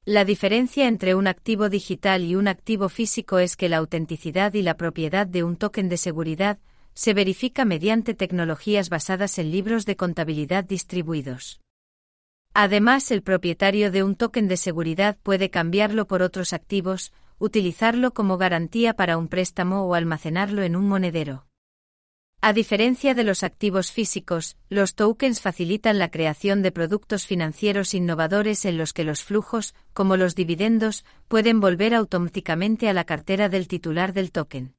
La diferencia entre un activo digital y un activo físico es que la autenticidad y la propiedad de un token de seguridad se verifica mediante tecnologías basadas en libros de contabilidad distribuidos. Además, el propietario de un token de seguridad puede cambiarlo por otros activos, utilizarlo como garantía para un préstamo o almacenarlo en un monedero. A diferencia de los activos físicos, los tokens facilitan la creación de productos financieros innovadores en los que los flujos, como los dividendos, pueden volver automáticamente a la cartera del titular del token.